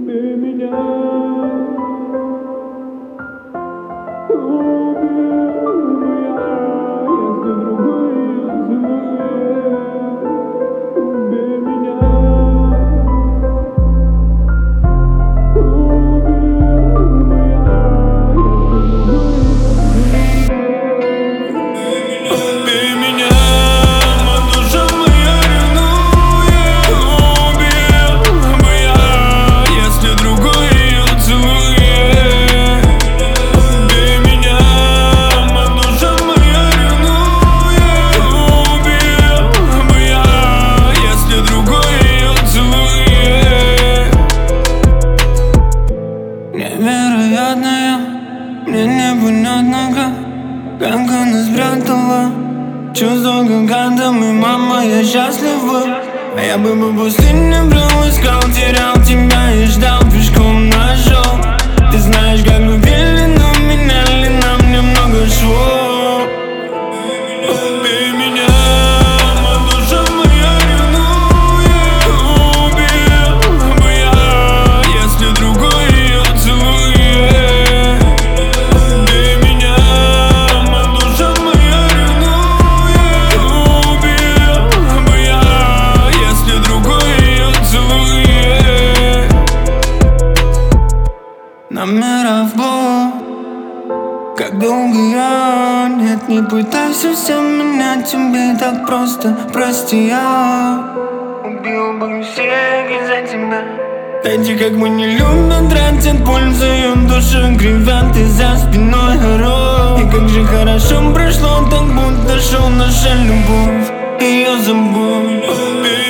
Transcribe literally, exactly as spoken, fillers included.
Убей меня, убил бы я, если другой ее целует. Убей меня, убил бы я, если другой ее целует. Убей меня, моя душа моя ревнует. Убил бы я, если другой ее целует. Убей меня, моя душа моя ревнует. Убил бы я, если другой ее целует. Невероятная, мне непонятно как, как она спрятала чувства гигантами, мама, я счастлива. А я бы по пустыне брел, искал, терял тебя и ждал, пешком нашел. Ты знаешь, как любили, но меняли нам немного швов. Убей меня, моя душа моя ревнует. Убил бы я, если другой ее целует. Убей меня, моя душа моя ревнует. Убил бы я, если другой ее целует. Номера в блог, как долго я. Нет, не пытайся все менять, тебе так просто. Прости, я убил бы всех из-за тебя. Эти, как мы не любят, тратят, пользуют души, кривят и за спиной горох. И как же хорошо прошло, так будто шел наша любовь. Ее забудь.